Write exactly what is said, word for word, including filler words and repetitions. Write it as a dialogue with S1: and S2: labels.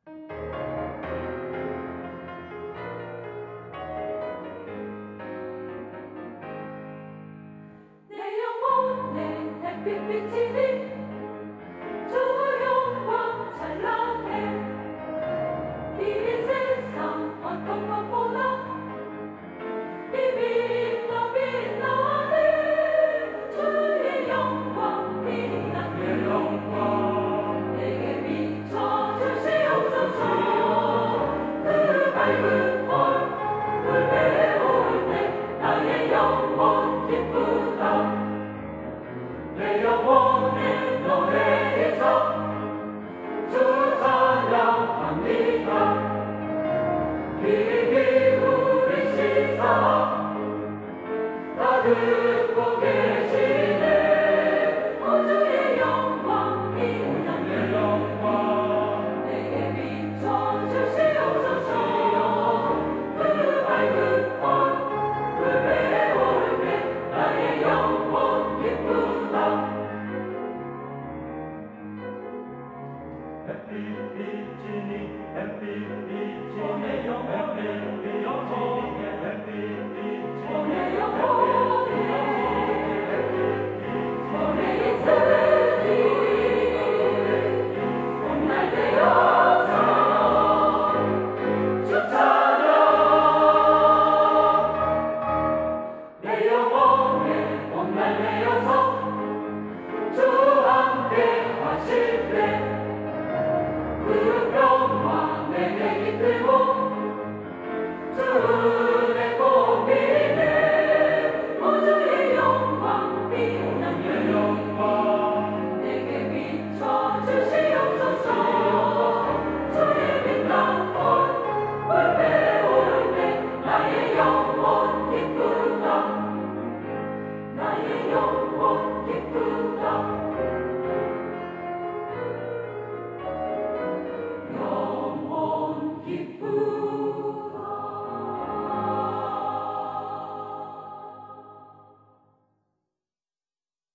S1: 내 영혼에 햇빛 비치니 주 영광 찬란해. 이 세상 어떤 것보다 이미 더 빛나네. 주의 영광 빛나네. 영광 내게 비춰주시옵소서. 그 밝은 얼굴 배울 때 나의 영혼 기쁘다. 내 영혼의 노래에서 주 찬양합니다. 귀 기울이시사 다 듣고 계시네. 오 주의 영광 빛나네. 영광 내게 비춰주시옵소서. 그 밝은 얼굴 배울 때 나의 영혼 기쁘다.
S2: 햇빛 비치니 햇빛 비치니
S1: 내 영혼
S2: 햇빛 비치니 햇빛 비치니
S1: 내 영혼
S2: 햇빛 비치니
S1: 내 인생